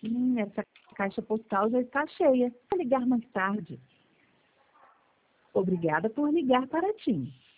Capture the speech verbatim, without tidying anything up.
Hum, essa caixa postal já está cheia. Vou ligar mais tarde. Obrigada por ligar para TIM.